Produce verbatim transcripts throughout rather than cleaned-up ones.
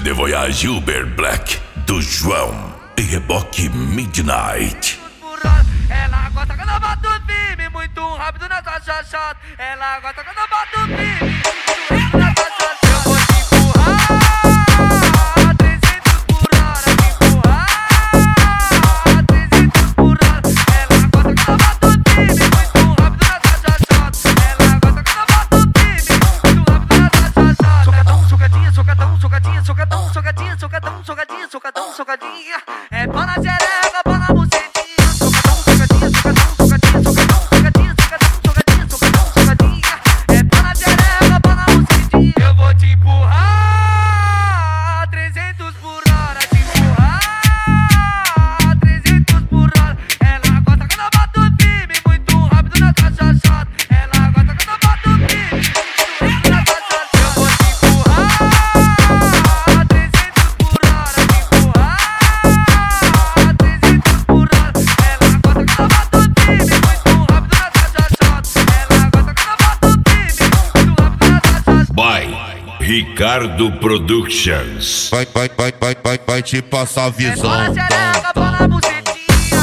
C D Voyage Uber Black do João e reboque Midnight. Ela gosta quando eu bato firme, muito rápido nessa chachada. Ela gosta quando eu bato firme, muito rápido nessa chachada. Eu vou te empurrar trezentos por hora, te empurrar trezentos por hora. Ela gosta quando eu bato firme, muito rápido nessa chachada. Ela gosta quando eu bato firme, muito rápido nessa chachada. Socadão, socadinha, socadão, socadinha, socadão, socadinha, socadão, socadinha, socadão, socadinha. É pau na xereca, pau na buceta. Ricardo Productions. Vai, vai, vai, vai, vai, vai te passar a visão. É bola xereca, bola na bucetinha.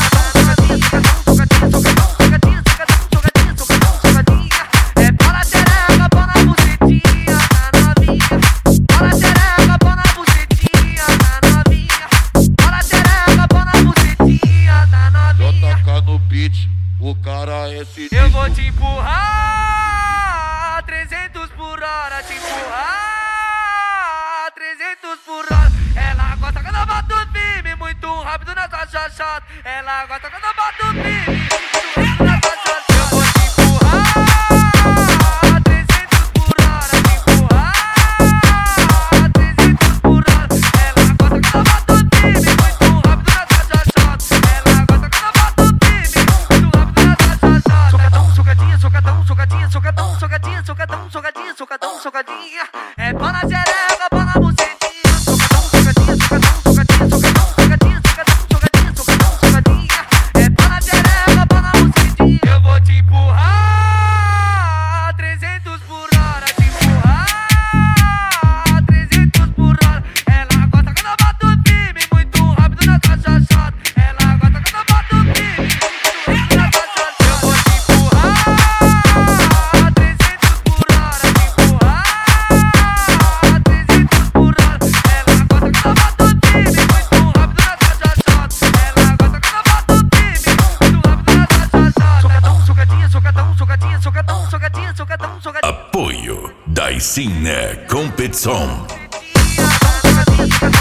É bola xereca, bola na bucetinha, na novinha. Bola xereca, bola na bucetinha, na novinha. Bola xereca, bola na bucetinha, na novinha. Eu tocar no beat, o cara é esse. Eu vou te empurrar trezentos por hora, te empurrar trezentos por hora. Ela gosta quando eu bato firme, muito rápido nessa chachada. Ela gosta quando eu bato firme, muito rápido nessa chachada. Eu vou te empurrar trezentos por hora, te empurrar trezentos por hora. Ela gosta quando eu bato firme, muito rápido nessa chachada. Ela gosta quando eu bato firme, muito rápido nessa chachada. Socadão, socadinha, socadão, socadinha, socadão, socadinha, socadão, socadinha, socadão, socadinha. É pau na xereca, pau na buceta. Apoio da Cine Competição.